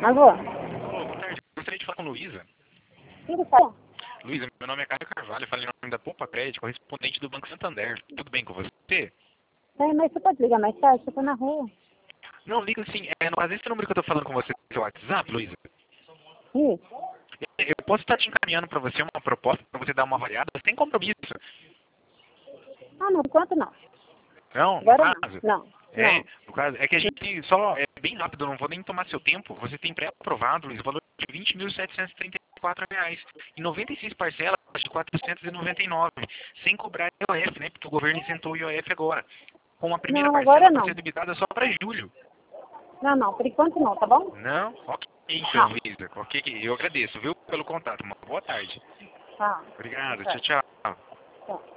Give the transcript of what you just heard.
Alô? Ô, boa tarde. Gostaria de falar com Luísa. Quem que fala? Luísa, meu nome é Caio Carvalho, eu falei em nome da Poupa Crédito, correspondente do Banco Santander. Tudo bem com você? Mas você pode ligar mais tarde? Eu tô na rua. Não, liga sim. No caso, esse número que eu tô falando com você no seu WhatsApp, Luísa, Isso. eu posso estar te encaminhando para você uma proposta para você dar uma avaliada sem compromisso. Ah, não, por enquanto não. Não, no Agora caso. não. Não. No caso, é que a gente só, é bem rápido, não vou nem tomar seu tempo. Você tem pré-aprovado, Luiz, o valor de R$ 20.734, em 96 parcelas de 499, sem cobrar IOF, né? Porque o governo isentou o IOF agora. Com a primeira Não, parcela agora para não. ser debitada só para julho. Não, não, por enquanto não, tá bom? Não? Ok, então, Tá. Luísa. Ok, eu agradeço, viu, pelo contato. Uma boa tarde. Tá. Obrigado, Tá. tchau, tchau. Tá.